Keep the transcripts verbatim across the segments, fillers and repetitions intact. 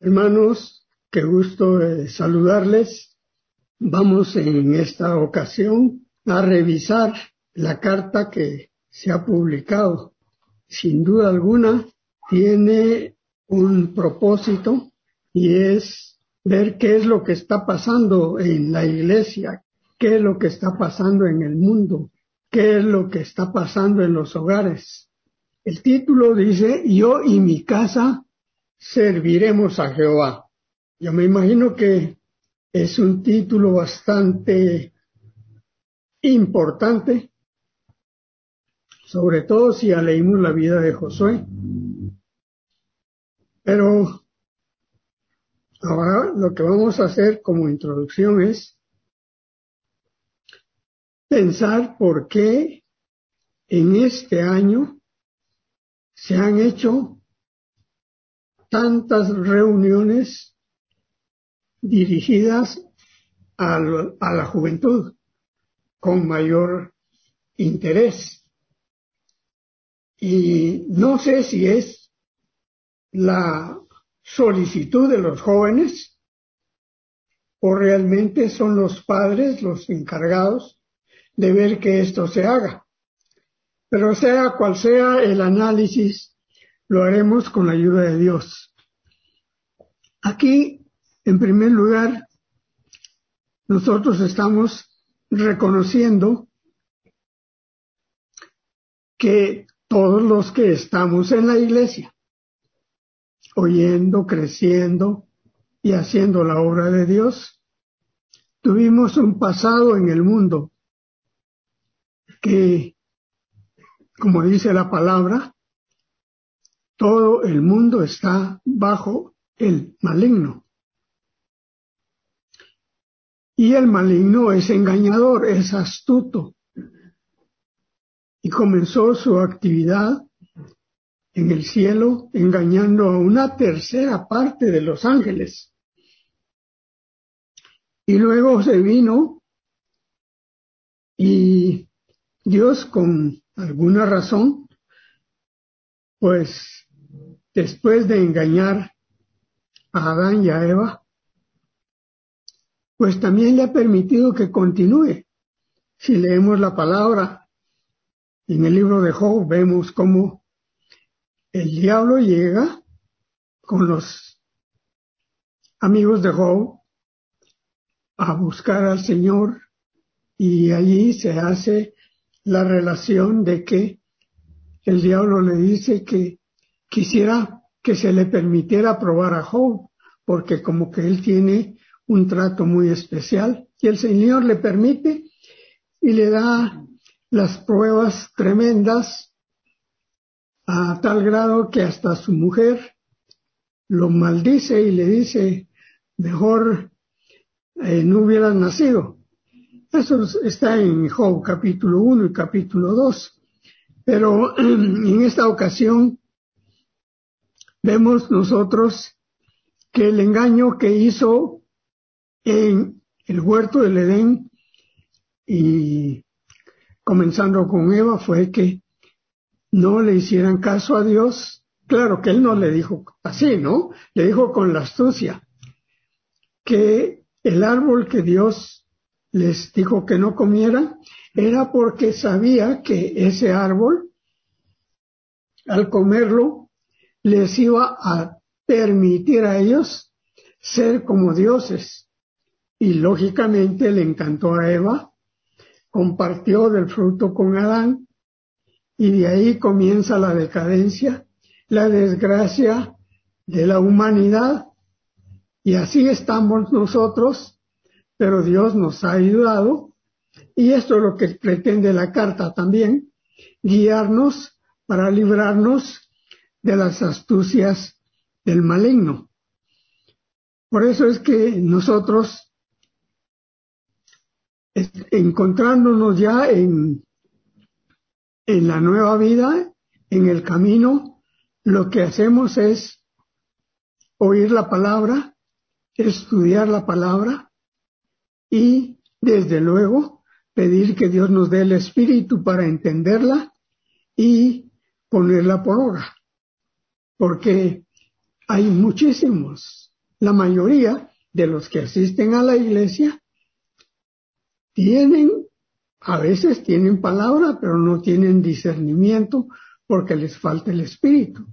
Hermanos, qué gusto eh, saludarles. Vamos en esta ocasión a revisar la carta que se ha publicado. Sin duda alguna, tiene un propósito y es ver qué es lo que está pasando en la iglesia, qué es lo que está pasando en el mundo, qué es lo que está pasando en los hogares. El título dice, yo y mi casa serviremos a Jehová. Yo me imagino que es un título bastante importante, sobre todo si ya leímos la vida de Josué. Pero ahora lo que vamos a hacer como introducción es pensar por qué en este año se han hecho tantas reuniones dirigidas a, lo, a la juventud con mayor interés. Y no sé si es la solicitud de los jóvenes o realmente son los padres los encargados de ver que esto se haga. Pero sea cual sea el análisis, lo haremos con la ayuda de Dios. Aquí, en primer lugar, nosotros estamos reconociendo que todos los que estamos en la iglesia, oyendo, creciendo y haciendo la obra de Dios, tuvimos un pasado en el mundo que, como dice la palabra, todo el mundo está bajo el maligno. Y el maligno es engañador, es astuto. Y comenzó su actividad en el cielo engañando a una tercera parte de los ángeles. Y luego se vino y Dios, con alguna razón, pues después de engañar a Adán y a Eva, pues también le ha permitido que continúe. Si leemos la palabra en el libro de Job, vemos cómo el diablo llega con los amigos de Job a buscar al Señor y allí se hace la relación de que el diablo le dice que quisiera que se le permitiera probar a Job, porque como que él tiene un trato muy especial y el Señor le permite y le da las pruebas tremendas a tal grado que hasta su mujer lo maldice y le dice, mejor eh, no hubieras nacido. Eso está en Job capítulo uno y capítulo dos. Pero en esta ocasión vemos nosotros que el engaño que hizo en el huerto del Edén y comenzando con Eva fue que no le hicieran caso a Dios. Claro que él no le dijo así, ¿no? Le dijo con la astucia que el árbol que Dios les dijo que no comieran era porque sabía que ese árbol, al comerlo, les iba a permitir a ellos ser como dioses. Y lógicamente le encantó a Eva, compartió del fruto con Adán, y de ahí comienza la decadencia, la desgracia de la humanidad. Y así estamos nosotros, pero Dios nos ha ayudado, y esto es lo que pretende la carta también, guiarnos para librarnos de las astucias del maligno. Por eso es que nosotros, encontrándonos ya en, en la nueva vida, en el camino, lo que hacemos es oír la palabra, estudiar la palabra y, desde luego, pedir que Dios nos dé el espíritu para entenderla y ponerla por obra. Porque hay muchísimos la mayoría de los que asisten a la iglesia tienen, a veces tienen palabra, pero no tienen discernimiento porque les falta el Espíritu.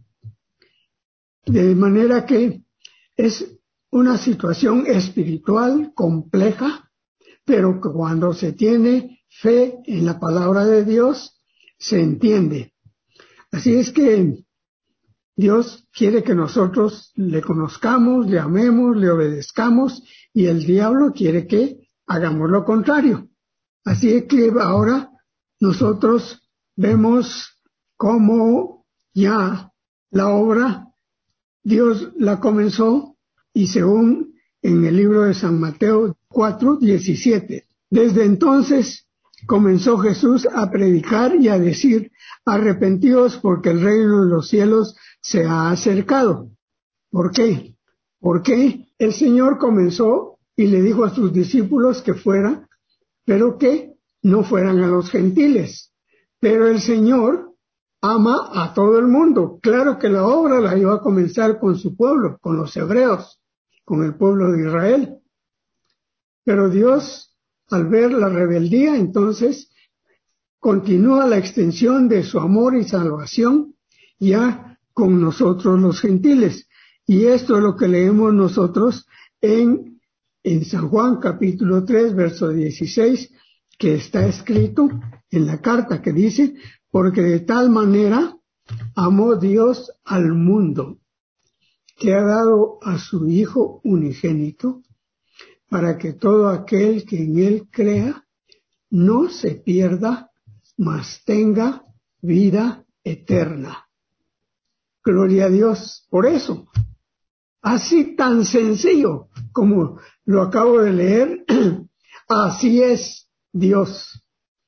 De manera que es una situación espiritual compleja, pero que cuando se tiene fe en la palabra de Dios, se entiende. Así es que Dios quiere que nosotros le conozcamos, le amemos, le obedezcamos, y el diablo quiere que hagamos lo contrario. Así es que ahora nosotros vemos cómo ya la obra Dios la comenzó, y según en el libro de San Mateo cuatro diecisiete, desde entonces comenzó Jesús a predicar y a decir: arrepentidos, porque el reino de los cielos se ha acercado. ¿Por qué? Porque el Señor comenzó y le dijo a sus discípulos que fueran, pero que no fueran a los gentiles. Pero el Señor ama a todo el mundo. Claro que la obra la iba a comenzar con su pueblo, con los hebreos, con el pueblo de Israel. Pero Dios, al ver la rebeldía, entonces continúa la extensión de su amor y salvación ya con nosotros los gentiles. Y esto es lo que leemos nosotros en, en San Juan capítulo tres, verso dieciséis, que está escrito en la carta, que dice: porque de tal manera amó Dios al mundo, que ha dado a su Hijo unigénito, para que todo aquel que en él crea no se pierda, mas tenga vida eterna. Gloria a Dios por eso. Así tan sencillo como lo acabo de leer, así es Dios.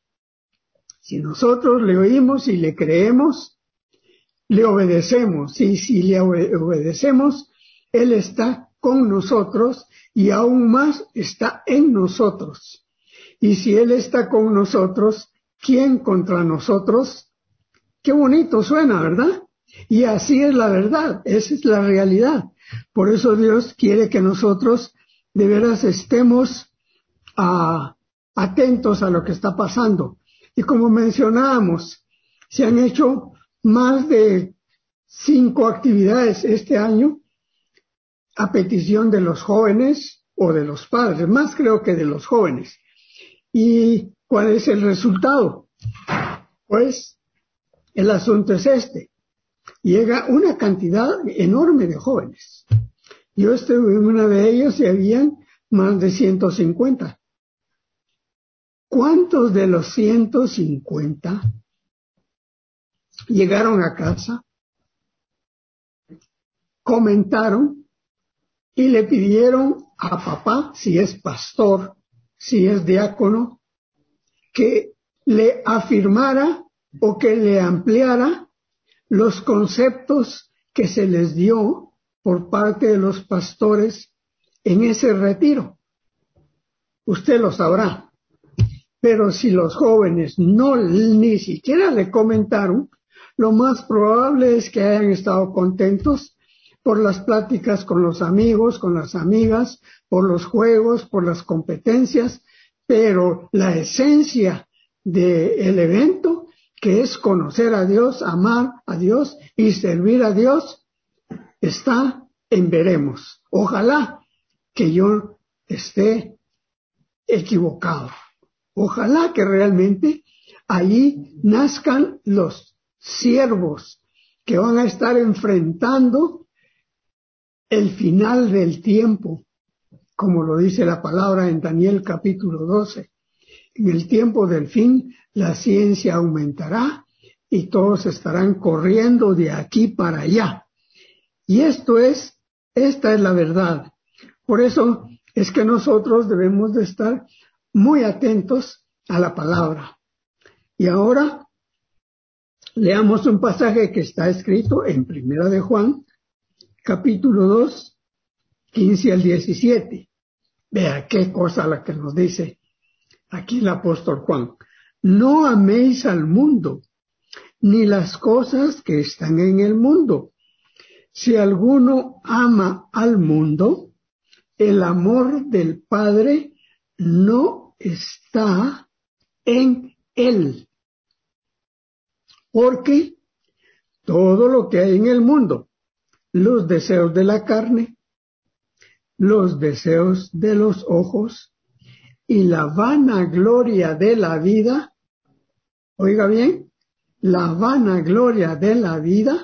Si nosotros le oímos y le creemos, le obedecemos. Y si le obedecemos, Él está con nosotros y aún más está en nosotros. Y si Él está con nosotros, ¿quién contra nosotros? Qué bonito suena, ¿verdad? Y así es la verdad, esa es la realidad. Por eso Dios quiere que nosotros de veras estemos uh, atentos a lo que está pasando. Y como mencionábamos, se han hecho más de cinco actividades este año a petición de los jóvenes o de los padres, más creo que de los jóvenes. ¿Y cuál es el resultado? Pues el asunto es este: llega una cantidad enorme de jóvenes. Yo estuve en una de ellos y habían más de ciento cincuenta. ¿Cuántos de los ciento cincuenta llegaron a casa, comentaron y le pidieron a papá, si es pastor, si es diácono, que le afirmara o que le ampliara los conceptos que se les dio por parte de los pastores en ese retiro? Usted lo sabrá. Pero si los jóvenes no ni siquiera le comentaron, lo más probable es que hayan estado contentos por las pláticas con los amigos, con las amigas, por los juegos, por las competencias, pero la esencia del evento, que es conocer a Dios, amar a Dios y servir a Dios, está en veremos. Ojalá que yo esté equivocado. Ojalá que realmente allí nazcan los siervos que van a estar enfrentando el final del tiempo, como lo dice la palabra en Daniel capítulo doce. En el tiempo del fin la ciencia aumentará y todos estarán corriendo de aquí para allá. Y esto es, esta es la verdad. Por eso es que nosotros debemos de estar muy atentos a la palabra. Y ahora leamos un pasaje que está escrito en Primera de Juan, capítulo dos, quince al diecisiete. Vea qué cosa la que nos dice aquí el apóstol Juan. No améis al mundo, ni las cosas que están en el mundo. Si alguno ama al mundo, el amor del Padre no está en él. Porque todo lo que hay en el mundo, los deseos de la carne, los deseos de los ojos y la vanagloria de la vida, oiga bien, la vanagloria de la vida,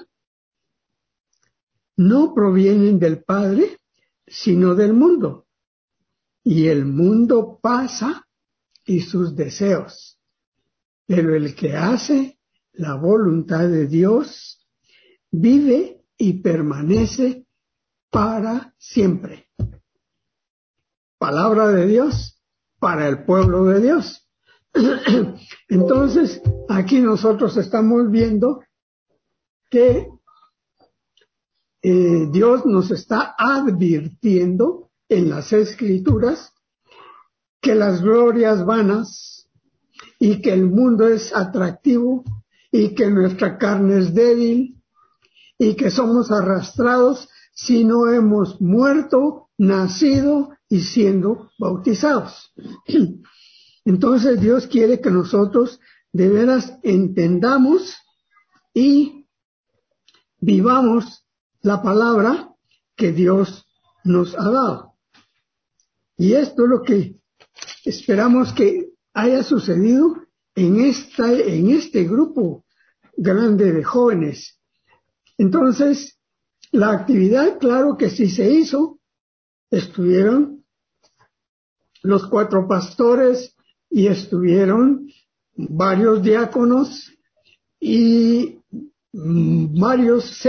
no provienen del Padre, sino del mundo. Y el mundo pasa y sus deseos. Pero el que hace la voluntad de Dios vive y permanece para siempre. Palabra de Dios para el pueblo de Dios. Entonces, aquí nosotros estamos viendo que eh, Dios nos está advirtiendo en las Escrituras que las glorias vanas y que el mundo es atractivo y que nuestra carne es débil y que somos arrastrados si no hemos muerto, nacido y siendo bautizados. Entonces Dios quiere que nosotros de veras entendamos y vivamos la palabra que Dios nos ha dado. Y esto es lo que esperamos que haya sucedido en, esta, en este grupo grande de jóvenes. Entonces, la actividad, claro que sí se hizo. Estuvieron los cuatro pastores y estuvieron varios diáconos y varios,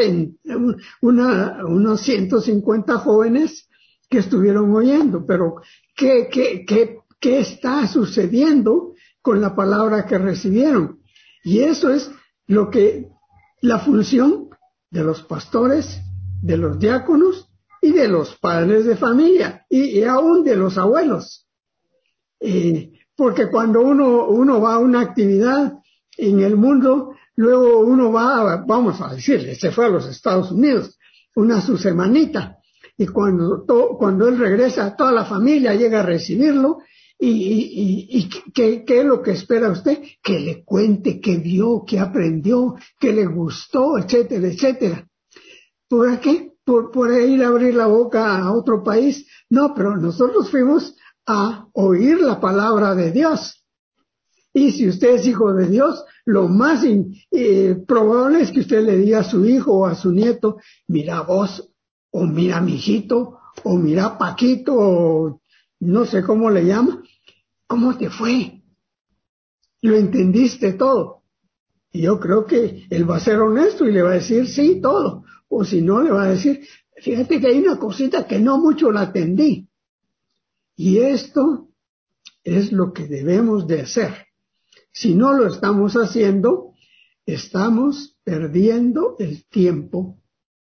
una, unos ciento cincuenta jóvenes que estuvieron oyendo. Pero, ¿qué, qué, qué, qué está sucediendo con la palabra que recibieron? Y eso es lo que, la función de los pastores, de los diáconos y de los padres de familia y, y aún de los abuelos. Eh, porque cuando uno, uno va a una actividad en el mundo, luego uno va, vamos a decirle, se fue a los Estados Unidos, una su semanita, y cuando, to, cuando él regresa, toda la familia llega a recibirlo, y, y, y ¿qué, qué es lo que espera usted? Que le cuente qué vio, qué aprendió, qué le gustó, etcétera, etcétera. ¿Por qué? Por, por ir a abrir la boca a otro país. No, pero nosotros fuimos a oír la palabra de Dios. Y si usted es hijo de Dios, lo más in, eh, probable es que usted le diga a su hijo o a su nieto, mira vos, o mira mijito, o mira Paquito, o no sé cómo le llama, ¿cómo te fue? ¿Lo entendiste todo? Y yo creo que él va a ser honesto y le va a decir sí, todo. O si no, le va a decir, fíjate que hay una cosita que no mucho la atendí. Y esto es lo que debemos de hacer. Si no lo estamos haciendo, estamos perdiendo el tiempo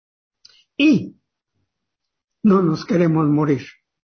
y no nos queremos morir.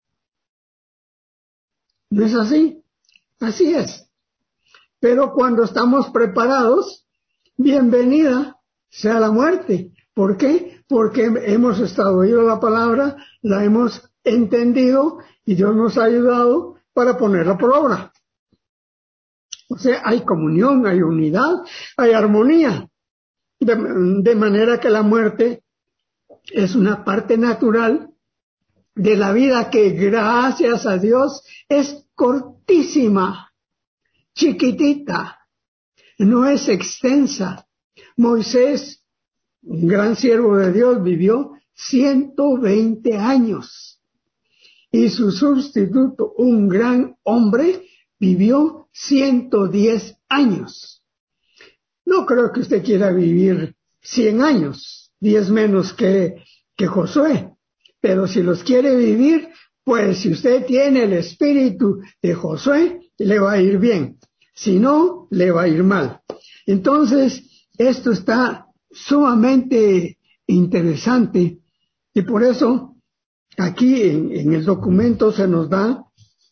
¿No es así? Así es. Pero cuando estamos preparados, bienvenida sea la muerte. ¿Por qué? Porque hemos estado oyendo la palabra, la hemos entendido y Dios nos ha ayudado para ponerla por obra. O sea, hay comunión, hay unidad, hay armonía. De, de manera que la muerte es una parte natural de la vida que, gracias a Dios, es cortísima, chiquitita, no es extensa. Moisés, un gran siervo de Dios, vivió ciento veinte años. Y su sustituto, un gran hombre, vivió ciento diez años. No creo que usted quiera vivir cien años, diez menos que, que Josué. Pero si los quiere vivir, pues si usted tiene el espíritu de Josué, le va a ir bien. Si no, le va a ir mal. Entonces, esto está sumamente interesante y por eso aquí en, en el documento se nos da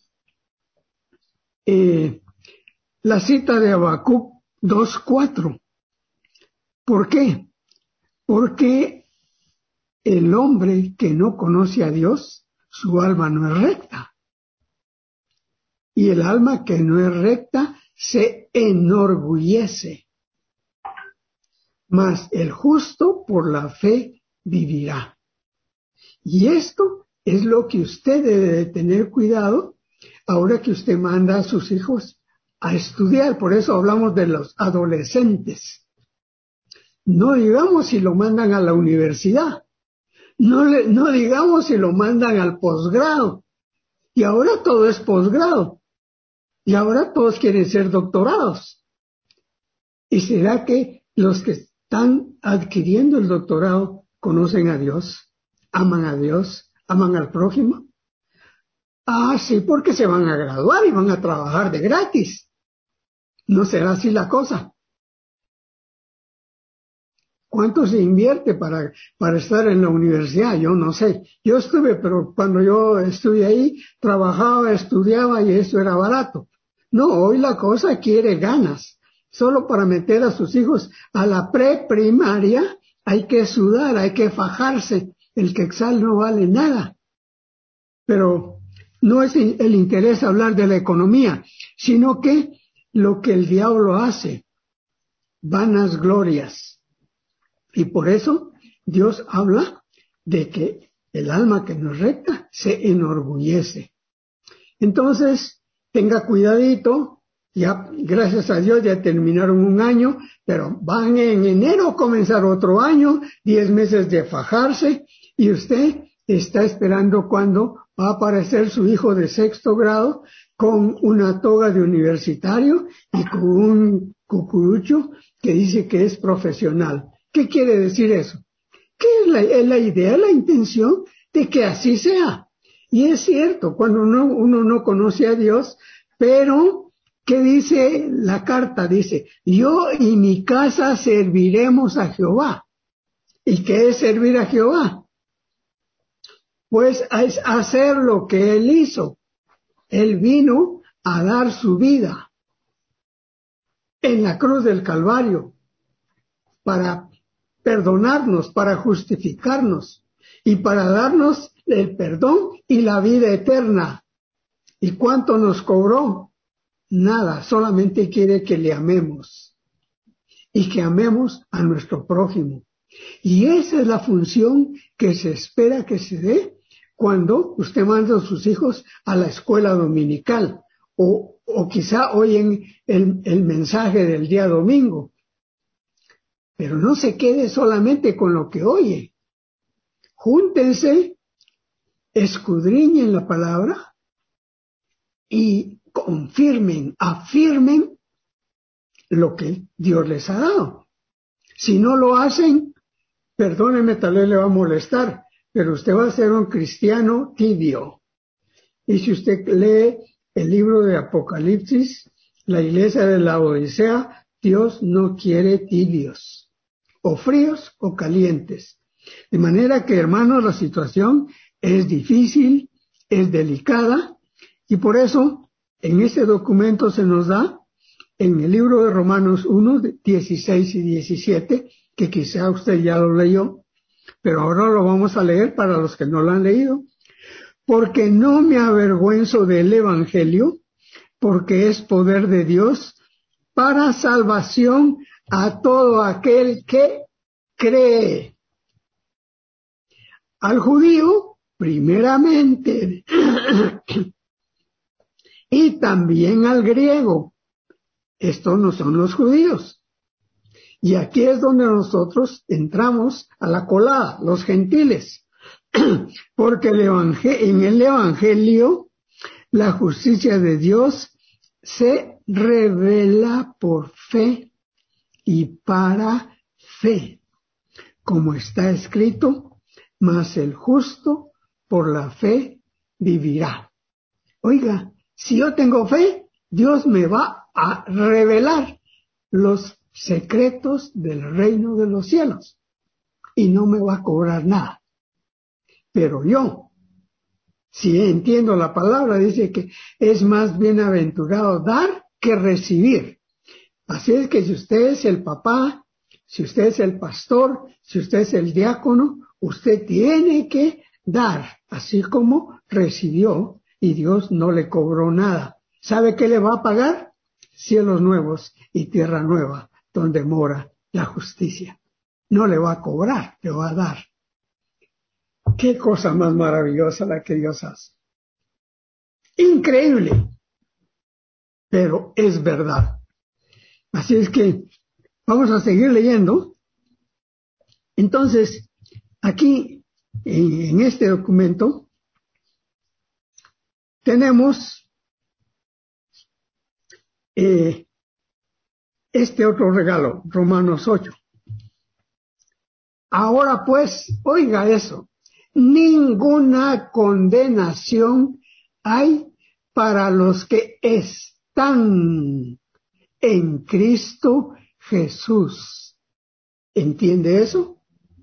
eh, la cita de Habacuc dos cuatro. ¿Por qué? Porque el hombre que no conoce a Dios su alma no es recta. Y el alma que no es recta se enorgullece. Mas el justo por la fe vivirá. Y esto es lo que usted debe de tener cuidado ahora que usted manda a sus hijos a estudiar. Por eso hablamos de los adolescentes. No digamos si lo mandan a la universidad. No, le, no digamos si lo mandan al posgrado. Y ahora todo es posgrado. Y ahora todos quieren ser doctorados. ¿Y será que los que están adquiriendo el doctorado conocen a Dios? ¿Aman a Dios? ¿Aman al prójimo? Ah, sí, porque se van a graduar y van a trabajar de gratis. ¿No será así la cosa? ¿Cuánto se invierte para, para estar en la universidad? Yo no sé. Yo estuve, pero cuando yo estuve ahí, trabajaba, estudiaba y eso era barato. No, hoy la cosa quiere ganas. Solo para meter a sus hijos a la preprimaria hay que sudar, hay que fajarse. El quetzal no vale nada. Pero no es el interés hablar de la economía, sino que lo que el diablo hace, vanas glorias. Y por eso Dios habla de que el alma que no es recta se enorgullece. Entonces, tenga cuidadito, ya gracias a Dios ya terminaron un año, pero van en enero a comenzar otro año, diez meses de fajarse, y usted está esperando cuando va a aparecer su hijo de sexto grado con una toga de universitario y con un cucurucho que dice que es profesional. ¿Qué quiere decir eso? Que es la, es la idea, la intención de que así sea. Y es cierto, cuando uno, uno no conoce a Dios, pero ¿qué dice la carta? Dice, yo y mi casa serviremos a Jehová. ¿Y qué es servir a Jehová? Pues es hacer lo que Él hizo. Él vino a dar su vida en la cruz del Calvario para perdonarnos, para justificarnos y para darnos el perdón y la vida eterna. ¿Y cuánto nos cobró? Nada, solamente quiere que le amemos y que amemos a nuestro prójimo. Y esa es la función que se espera que se dé cuando usted manda a sus hijos a la escuela dominical o, o quizá oyen el, el mensaje del día domingo. Pero no se quede solamente con lo que oye. Júntense, escudriñen la palabra y confirmen, afirmen lo que Dios les ha dado. Si no lo hacen, perdónenme, tal vez le va a molestar, pero usted va a ser un cristiano tibio. Y si usted lee el libro de Apocalipsis, la iglesia de la Odisea, Dios no quiere tibios, o fríos o calientes. De manera que, hermanos, la situación es difícil, es delicada, y por eso en este documento se nos da, en el libro de Romanos uno, dieciséis y diecisiete, que quizá usted ya lo leyó, pero ahora lo vamos a leer para los que no lo han leído. Porque no me avergüenzo del Evangelio, porque es poder de Dios para salvación a todo aquel que cree. Al judío, primeramente, y también al griego. Estos no son los judíos. Y aquí es donde nosotros entramos a la colada, los gentiles. Porque el evangel- en el Evangelio la justicia de Dios se revela por fe y para fe. Como está escrito, mas el justo por la fe vivirá. Oiga, si yo tengo fe, Dios me va a revelar los secretos del reino de los cielos y no me va a cobrar nada. Pero yo, si entiendo la palabra, dice que es más bienaventurado dar que recibir. Así es que si usted es el papá, si usted es el pastor, si usted es el diácono, usted tiene que dar, así como recibió, y Dios no le cobró nada. ¿Sabe qué le va a pagar? Cielos nuevos y tierra nueva, donde mora la justicia. No le va a cobrar, le va a dar. Qué cosa más maravillosa la que Dios hace. Increíble, pero es verdad. Así es que vamos a seguir leyendo. Entonces, aquí, en este documento, tenemos eh, este otro regalo, Romanos ocho. Ahora pues, oiga eso, ninguna condenación hay para los que están en Cristo Jesús. ¿Entiende eso?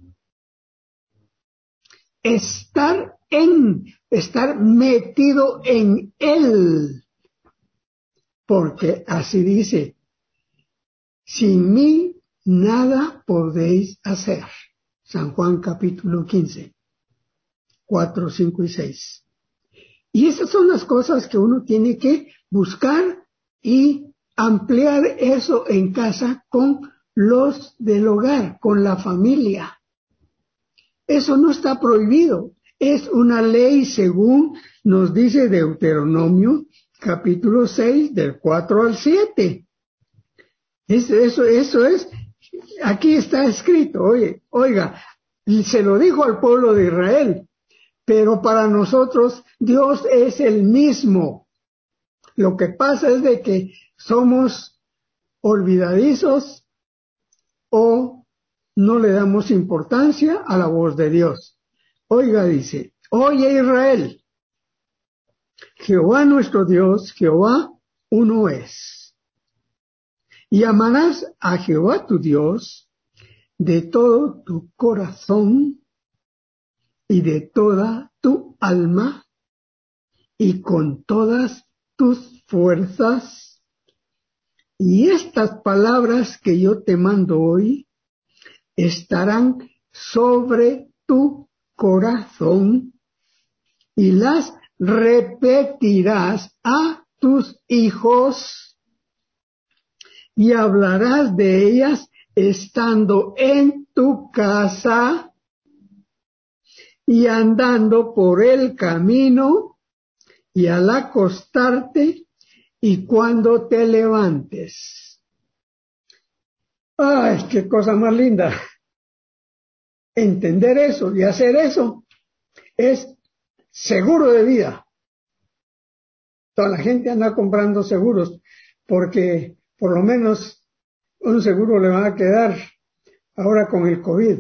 Estar en, estar metido en Él. Porque así dice, sin mí nada podéis hacer. San Juan capítulo quince, cuatro, cinco y seis. Y esas son las cosas que uno tiene que buscar y ampliar eso en casa con los del hogar, con la familia. Eso no está prohibido. Es una ley según nos dice Deuteronomio capítulo seis del cuatro al siete. Es, eso, eso es, aquí está escrito, oye, oiga, se lo dijo al pueblo de Israel, pero para nosotros Dios es el mismo. Lo que pasa es de que somos olvidadizos o no le damos importancia a la voz de Dios. Oiga, dice, oye Israel, Jehová nuestro Dios, Jehová uno es. Y amarás a Jehová tu Dios de todo tu corazón y de toda tu alma y con todas tus fuerzas. Y estas palabras que yo te mando hoy estarán sobre tu corazón y las repetirás a tus hijos y hablarás de ellas estando en tu casa y andando por el camino y al acostarte y cuando te levantes. ¡Ay, qué cosa más linda! Entender eso y hacer eso es seguro de vida. Toda la gente anda comprando seguros porque por lo menos un seguro le va a quedar ahora con el COVID.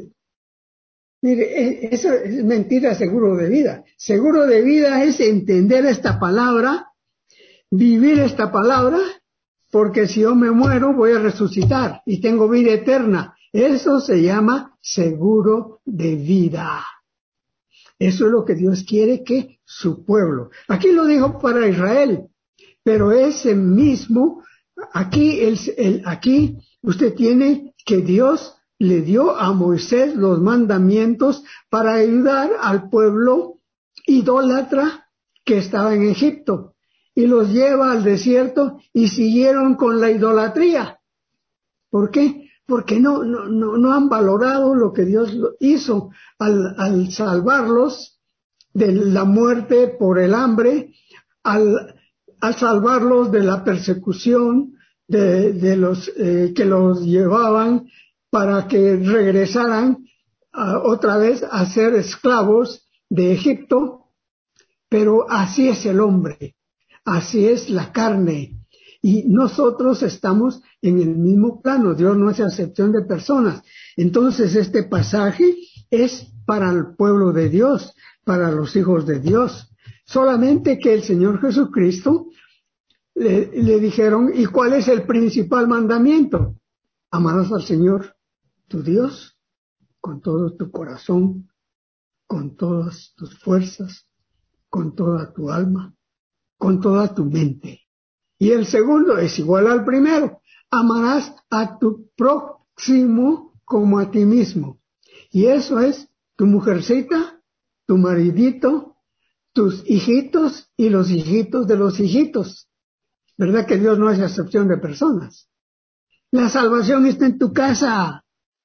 Mire, eso es mentira, seguro de vida. Seguro de vida es entender esta palabra, vivir esta palabra, porque si yo me muero voy a resucitar y tengo vida eterna. Eso se llama seguro de vida. Eso es lo que Dios quiere que su pueblo. Aquí lo dijo para Israel, pero ese mismo, aquí, el, el, aquí usted tiene que Dios le dio a Moisés los mandamientos para ayudar al pueblo idólatra que estaba en Egipto y los lleva al desierto y siguieron con la idolatría. ¿Por qué? Porque no, no, no, no han valorado lo que Dios hizo al, al salvarlos de la muerte por el hambre, al, al salvarlos de la persecución de, de los eh, que los llevaban para que regresaran uh, otra vez a ser esclavos de Egipto. Pero así es el hombre, así es la carne. Y nosotros estamos en el mismo plano. Dios no hace acepción de personas. Entonces este pasaje es para el pueblo de Dios, para los hijos de Dios. Solamente que el Señor Jesucristo le, le dijeron, ¿y cuál es el principal mandamiento? Amarás al Señor tu Dios con todo tu corazón, con todas tus fuerzas, con toda tu alma, con toda tu mente. Y el segundo es igual al primero. Amarás a tu próximo como a ti mismo. Y eso es tu mujercita tu maridito, tus hijitos y los hijitos de los hijitos. ¿Verdad que Dios no hace acepción de personas? La salvación está en tu casa.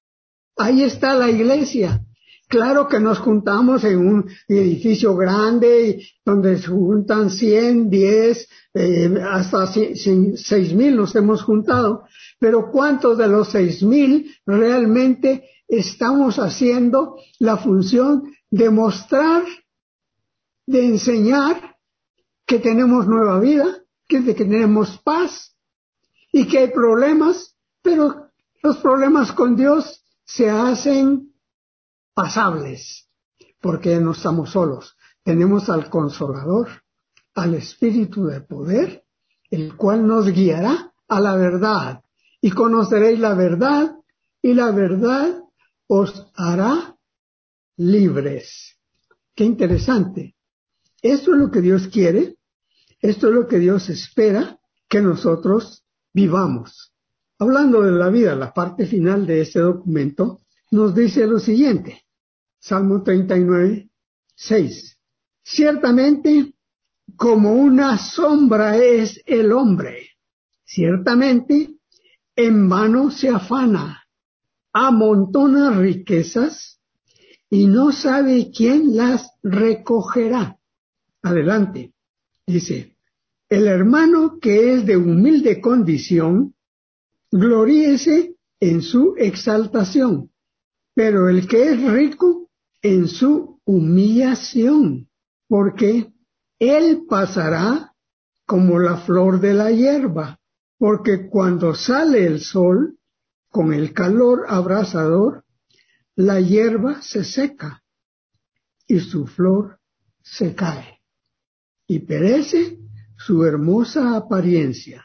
Ahí está la iglesia. Claro que nos juntamos en un edificio grande donde se juntan cien, diez, eh, hasta seis mil nos hemos juntado. Pero ¿cuántos de los seis mil realmente estamos haciendo la función de mostrar, de enseñar que tenemos nueva vida, que, que tenemos paz y que hay problemas, pero los problemas con Dios se hacen pasables, porque no estamos solos. Tenemos al Consolador, al Espíritu de poder, el cual nos guiará a la verdad. Y conoceréis la verdad, y la verdad os hará libres. Qué interesante. Esto es lo que Dios quiere, esto es lo que Dios espera que nosotros vivamos. Hablando de la vida, la parte final de este documento nos dice lo siguiente. Salmo treinta y nueve, seis. Ciertamente, como una sombra es el hombre. Ciertamente, en vano se afana, amontona riquezas y no sabe quién las recogerá. Adelante. Dice, el hermano que es de humilde condición, gloríese en su exaltación, pero el que es rico en su humillación, porque él pasará como la flor de la hierba, porque cuando sale el sol, con el calor abrasador, la hierba se seca y su flor se cae, y perece su hermosa apariencia.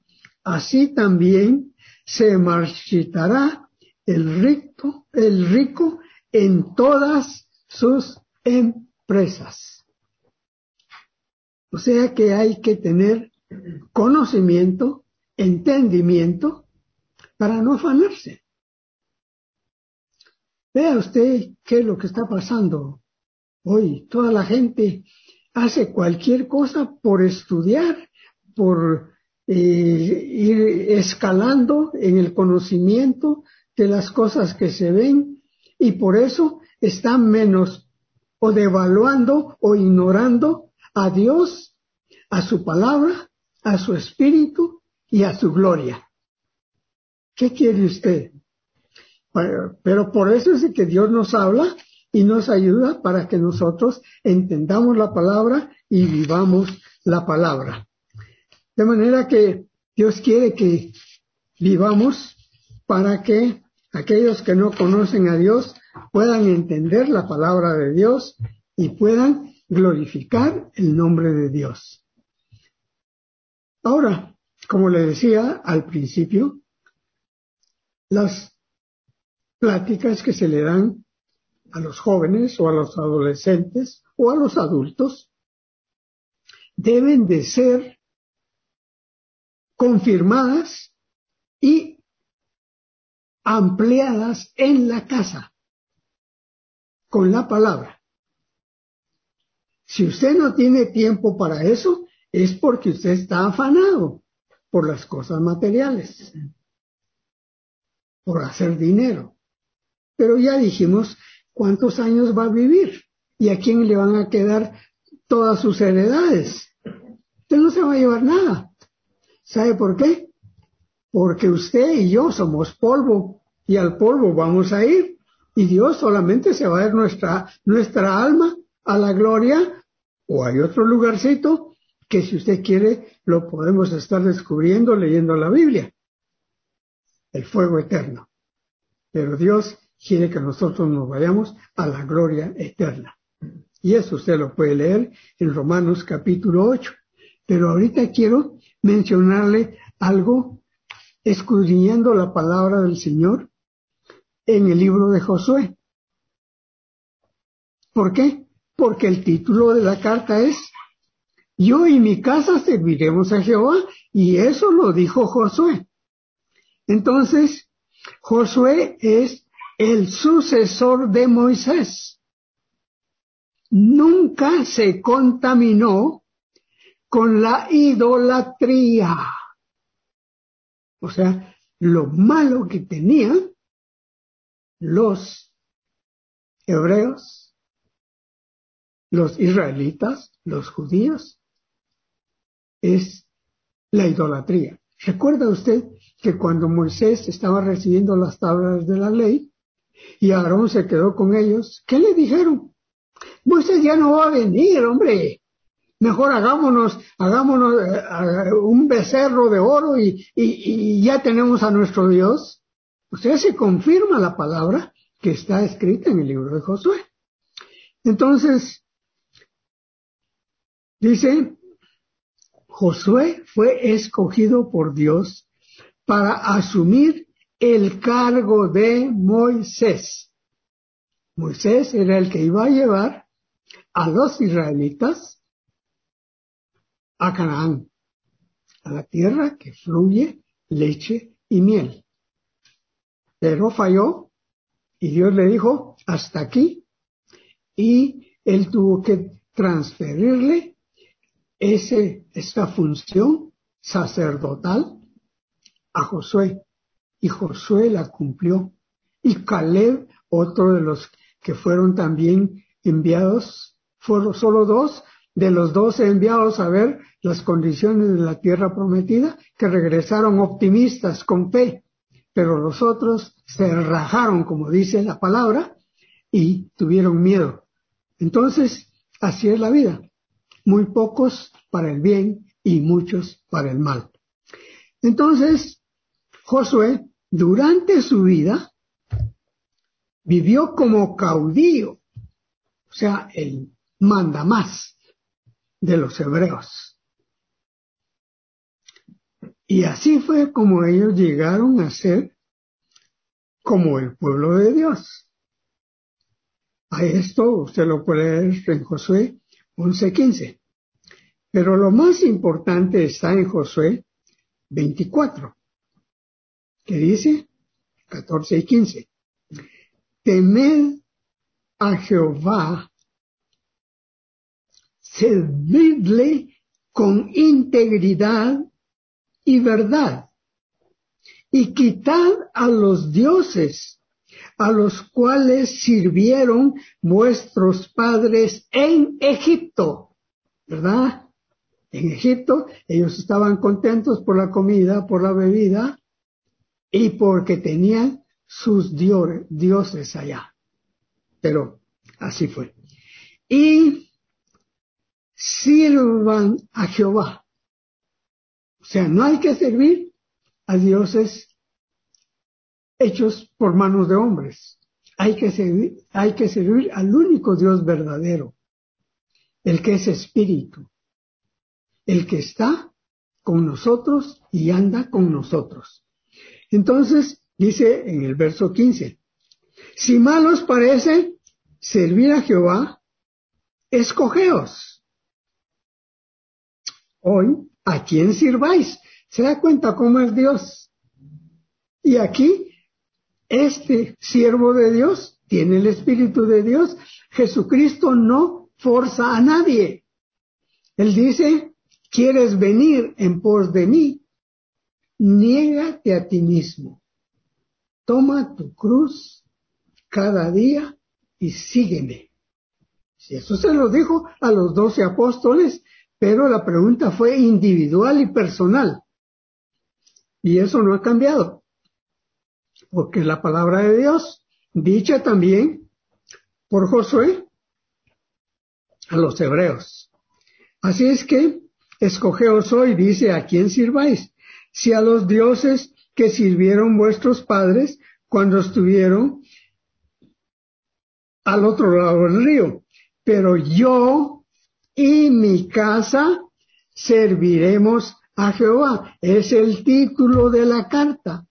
Así también se marchitará el rico, el rico en todas sus empresas. O sea que hay que tener conocimiento, entendimiento, para no afanarse. Vea usted qué es lo que está pasando hoy. Toda la gente hace cualquier cosa por estudiar, por eh, ir escalando en el conocimiento de las cosas que se ven, y por eso están menos o devaluando o ignorando a Dios, a su palabra, a su espíritu y a su gloria. ¿Qué quiere usted? Pero por eso es que Dios nos habla y nos ayuda para que nosotros entendamos la palabra y vivamos la palabra. De manera que Dios quiere que vivamos para que aquellos que no conocen a Dios puedan entender la palabra de Dios y puedan glorificar el nombre de Dios. Ahora, como le decía al principio, las pláticas que se le dan a los jóvenes o a los adolescentes o a los adultos deben de ser confirmadas y ampliadas en la casa con la palabra. Si usted no tiene tiempo para eso, es porque usted está afanado por las cosas materiales, por hacer dinero. Pero ya dijimos cuántos años va a vivir y a quién le van a quedar todas sus heredades. Usted no se va a llevar nada. ¿Sabe por qué? Porque usted y yo somos polvo y al polvo vamos a ir, y Dios solamente se va a dar nuestra, nuestra alma a la gloria, o hay otro lugarcito que si usted quiere lo podemos estar descubriendo leyendo la Biblia, el fuego eterno. Pero Dios quiere que nosotros nos vayamos a la gloria eterna. Y eso usted lo puede leer en Romanos capítulo ocho. Pero ahorita quiero mencionarle algo escudriñando la palabra del Señor en el libro de Josué. ¿Por qué? Porque el título de la carta es Yo y mi casa serviremos a Jehová, y eso lo dijo Josué. Entonces, Josué es el sucesor de Moisés. nunca se contaminó con la idolatría. O sea, lo malo que tenían los hebreos, los israelitas, los judíos, es la idolatría. ¿Recuerda usted que cuando Moisés estaba recibiendo las tablas de la ley y Aarón se quedó con ellos, qué le dijeron? Moisés ya no va a venir, hombre. Mejor hagámonos, hagámonos uh, uh, un becerro de oro y, y, y ya tenemos a nuestro Dios. O sea, se confirma la palabra que está escrita en el libro de Josué. Entonces, dice, Josué fue escogido por Dios para asumir el cargo de Moisés. Moisés era el que iba a llevar a los israelitas a Canaán, a la tierra que fluye leche y miel. Pero falló y Dios le dijo, hasta aquí, y él tuvo que transferirle ese, esta función sacerdotal a Josué, y Josué la cumplió. Y Caleb, otro de los que fueron también enviados, fueron solo dos de los doce enviados a ver las condiciones de la tierra prometida, que regresaron optimistas con fe, pero los otros se rajaron, como dice la palabra, y tuvieron miedo. Entonces, así es la vida. Muy pocos para el bien y muchos para el mal. Entonces, Josué, durante su vida, vivió como caudillo, o sea, el mandamás de los hebreos. Y así fue como ellos llegaron a ser como el pueblo de Dios. A esto usted lo puede leer en Josué once quince. Pero lo más importante está en Josué veinticuatro, que dice catorce y quince. Temed a Jehová, servidle con integridad y verdad, y quitad a los dioses a los cuales sirvieron vuestros padres en Egipto, ¿verdad? En Egipto ellos estaban contentos por la comida, por la bebida y porque tenían sus dioses allá. Pero así fue. Y sirvan a Jehová. O sea, no hay que servir a dioses hechos por manos de hombres. Hay que servir, hay que servir al único Dios verdadero, el que es espíritu, el que está con nosotros y anda con nosotros. Entonces, dice en el verso quince, si mal os parece servir a Jehová, escogeos hoy a quién sirváis. ¿Se da cuenta cómo es Dios? Y aquí, este siervo de Dios tiene el Espíritu de Dios. Jesucristo no forza a nadie. Él dice, ¿quieres venir en pos de mí? Niégate a ti mismo. Toma tu cruz cada día y sígueme. Si eso se lo dijo a los doce apóstoles, pero la pregunta fue individual y personal. Y eso no ha cambiado. Porque la palabra de Dios, dicha también por Josué a los hebreos. Así es que, escogeos hoy, dice, a quién sirváis. Si a los dioses que sirvieron vuestros padres cuando estuvieron al otro lado del río. Pero yo y mi casa serviremos a Jehová. Es el título de la carta.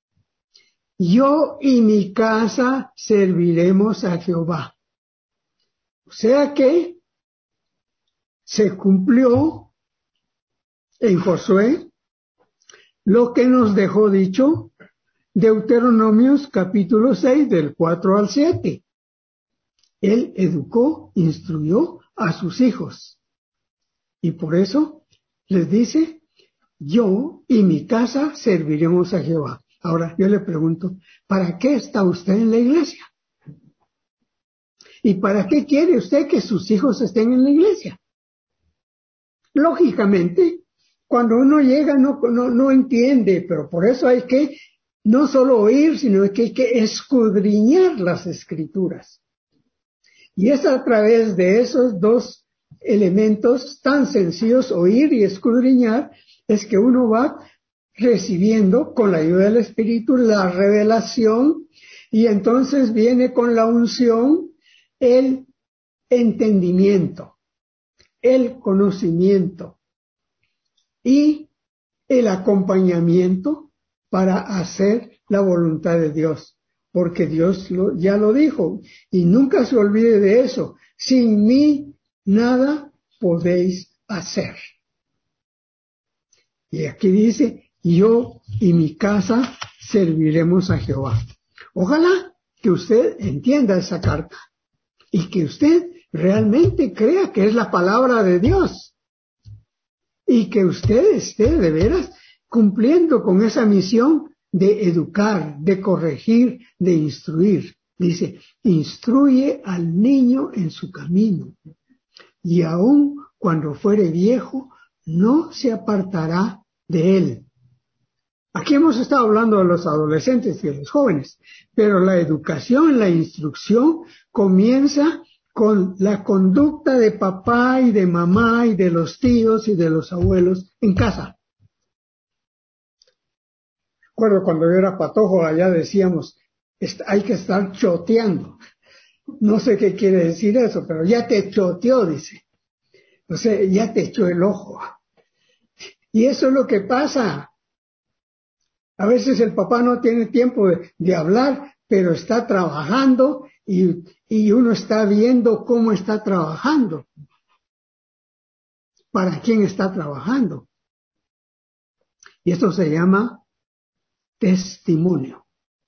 Yo y mi casa serviremos a Jehová. O sea que se cumplió en Josué lo que nos dejó dicho Deuteronomios capítulo seis del cuatro al siete. Él educó, instruyó a sus hijos. Y por eso les dice, yo y mi casa serviremos a Jehová. Ahora yo le pregunto, ¿para qué está usted en la iglesia? ¿Y para qué quiere usted que sus hijos estén en la iglesia? Lógicamente, cuando uno llega no, no, no entiende, pero por eso hay que no solo oír, sino que hay que escudriñar las escrituras. Y es a través de esos dos elementos tan sencillos, oír y escudriñar, es que uno va recibiendo con la ayuda del Espíritu la revelación y entonces viene con la unción el entendimiento, el conocimiento y el acompañamiento para hacer la voluntad de Dios. Porque Dios lo, ya lo dijo, y nunca se olvide de eso. Sin mí nada podéis hacer. Y aquí dice, yo y mi casa serviremos a Jehová. Ojalá que usted entienda esa carta y que usted realmente crea que es la palabra de Dios y que usted esté de veras cumpliendo con esa misión de educar, de corregir, de instruir. Dice, instruye al niño en su camino, y aun cuando fuere viejo, no se apartará de él. Aquí hemos estado hablando de los adolescentes y de los jóvenes, pero la educación, la instrucción comienza con la conducta de papá y de mamá y de los tíos y de los abuelos en casa. Recuerdo cuando yo era patojo, allá decíamos, hay que estar choteando. No sé qué quiere decir eso, pero ya te choteó, dice. O sea, ya te echó el ojo. Y eso es lo que pasa. A veces el papá no tiene tiempo de, de hablar, pero está trabajando y, y uno está viendo cómo está trabajando. ¿Para quién está trabajando? Y esto se llama testimonio.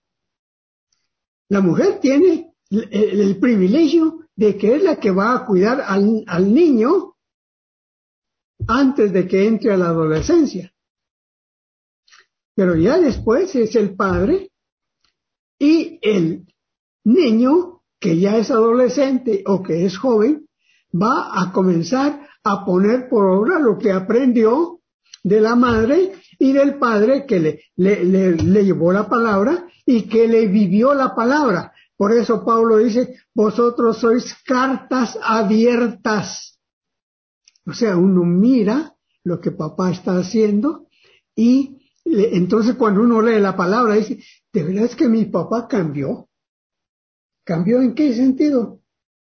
La mujer tiene el, el, el privilegio de que es la que va a cuidar al, al niño antes de que entre a la adolescencia. Pero ya después es el padre y el niño que ya es adolescente o que es joven va a comenzar a poner por obra lo que aprendió de la madre y del padre que le, le, le, le llevó la palabra y que le vivió la palabra. Por eso Pablo dice, vosotros sois cartas abiertas. O sea, uno mira lo que papá está haciendo y le, entonces cuando uno lee la palabra dice, ¿de verdad es que mi papá cambió? ¿Cambió en qué sentido?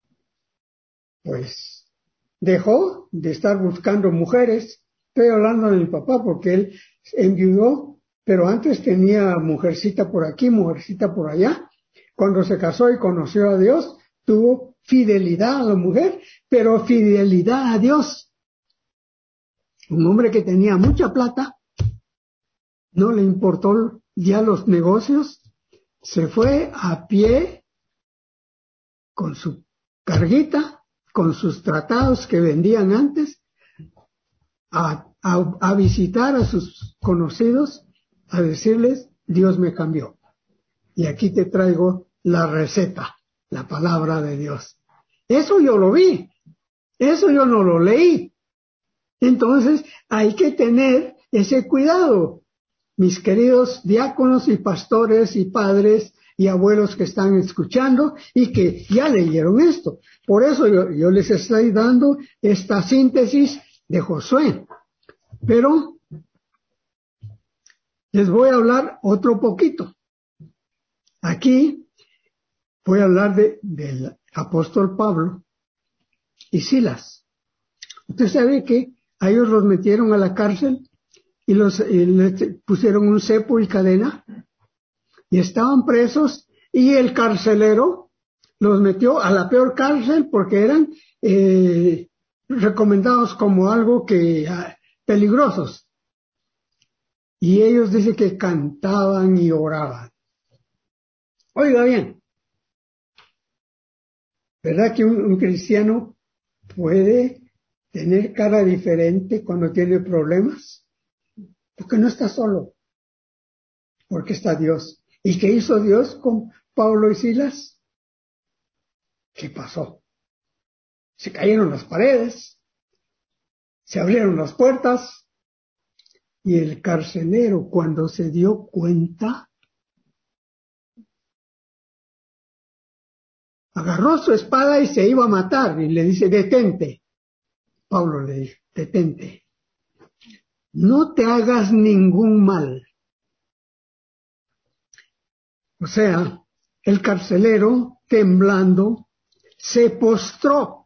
Pues dejó de estar buscando mujeres. Estoy hablando de mi papá porque él enviudó, pero antes tenía mujercita por aquí, mujercita por allá. Cuando se casó y conoció a Dios, tuvo fidelidad a la mujer, pero fidelidad a Dios. Un hombre que tenía mucha plata, no le importó ya los negocios, se fue a pie con su carguita, con sus tratados que vendían antes, a, a, a visitar a sus conocidos, a decirles, Dios me cambió. Y aquí te traigo la receta, la palabra de Dios. Eso yo lo vi, eso yo no lo leí. Entonces hay que tener ese cuidado, mis queridos diáconos y pastores y padres y abuelos que están escuchando y que ya leyeron esto. Por eso yo, yo les estoy dando esta síntesis de Josué. Pero les voy a hablar otro poquito. Aquí voy a hablar de, del apóstol Pablo y Silas. Usted sabe que a ellos los metieron a la cárcel y los y les pusieron un cepo y cadena y estaban presos y el carcelero los metió a la peor cárcel porque eran eh, recomendados como algo que ah, peligrosos. Y ellos dicen que cantaban y oraban. Oiga bien, ¿Verdad que un, un cristiano puede tener cara diferente cuando tiene problemas? Porque no está solo, porque está Dios. ¿Y qué hizo Dios con Pablo y Silas? ¿Qué pasó? Se cayeron las paredes, se abrieron las puertas, y el carcelero, cuando se dio cuenta, agarró su espada y se iba a matar, y le dice, detente. Pablo le dijo, detente, no te hagas ningún mal. O sea, el carcelero, temblando, se postró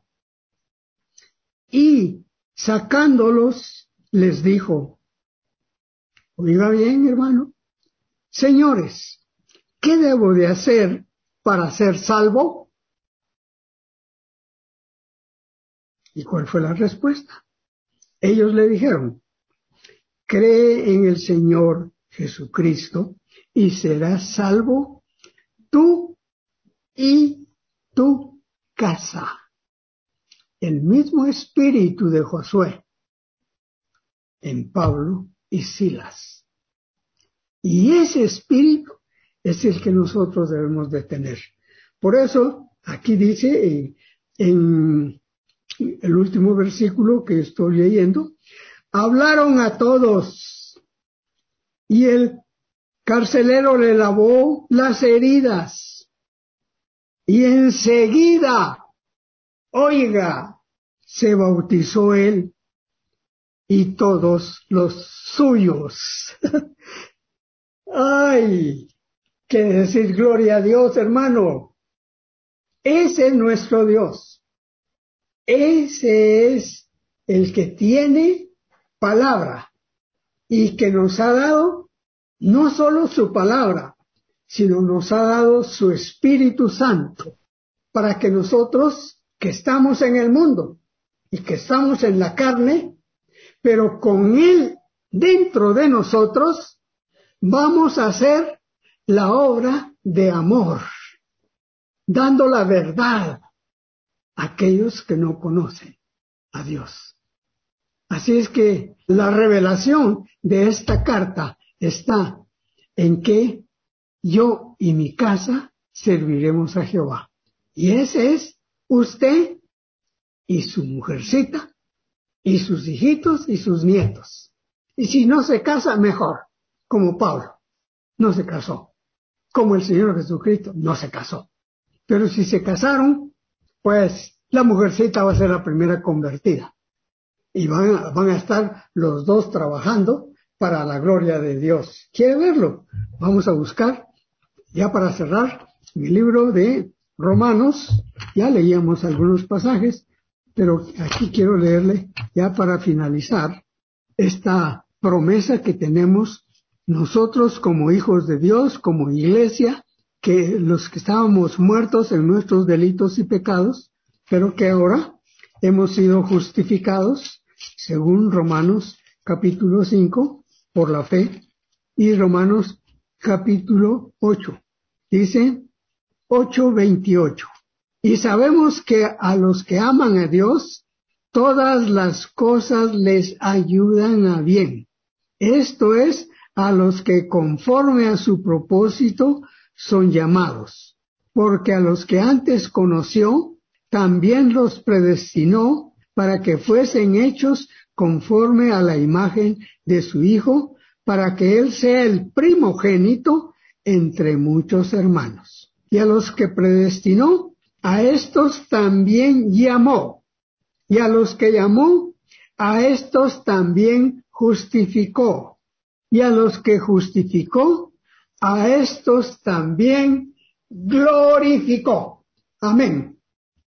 y sacándolos les dijo, oiga bien, hermano, señores, ¿qué debo de hacer para ser salvo? ¿Y cuál fue la respuesta? Ellos le dijeron, cree en el Señor Jesucristo y serás salvo tú y tu casa. El mismo espíritu de Josué en Pablo y Silas. Y ese espíritu es el que nosotros debemos de tener. Por eso, aquí dice en, en el último versículo que estoy leyendo, hablaron a todos y el carcelero le lavó las heridas y enseguida, oiga, se bautizó él y todos los suyos. ¡Ay! ¿Qué decir gloria a Dios, hermano? Ese es nuestro Dios. Ese es el que tiene palabra y que nos ha dado no solo su palabra, sino nos ha dado su Espíritu Santo para que nosotros que estamos en el mundo y que estamos en la carne, pero con Él dentro de nosotros, vamos a hacer la obra de amor, dando la verdad a aquellos que no conocen a Dios. Así es que la revelación de esta carta está en que yo y mi casa serviremos a Jehová. Y ese es usted y su mujercita, y sus hijitos y sus nietos. Y si no se casa, mejor, como Pablo, no se casó. Como el Señor Jesucristo, no se casó. Pero si se casaron, pues la mujercita va a ser la primera convertida. Y van a, van a estar los dos trabajando para la gloria de Dios. ¿Quiere verlo? Vamos a buscar, ya para cerrar, mi libro de Romanos. Ya leíamos algunos pasajes, pero aquí quiero leerle, ya para finalizar, esta promesa que tenemos nosotros como hijos de Dios, como iglesia, que los que estábamos muertos en nuestros delitos y pecados, pero que ahora hemos sido justificados, según Romanos capítulo cinco, por la fe, y Romanos capítulo ocho. Dice ocho veintiocho. Y sabemos que a los que aman a Dios, todas las cosas les ayudan a bien. Esto es, a los que conforme a su propósito son llamados. Porque a los que antes conoció, también los predestinó para que fuesen hechos conforme a la imagen de su Hijo, para que Él sea el primogénito entre muchos hermanos. Y a los que predestinó, a estos también llamó. Y a los que llamó, a estos también justificó. Y a los que justificó, a estos también glorificó. Amén.